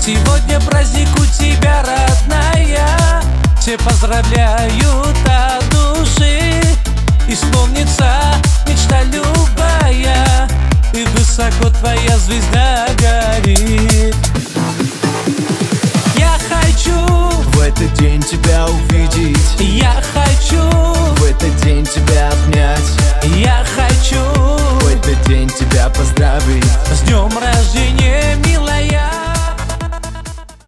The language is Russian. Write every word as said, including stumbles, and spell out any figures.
Сегодня праздник у тебя, родная. Все поздравляют от души. Исполнится мечта любая, и высоко твоя звезда горит. Я хочу в этот день тебя увидеть. Я хочу в этот день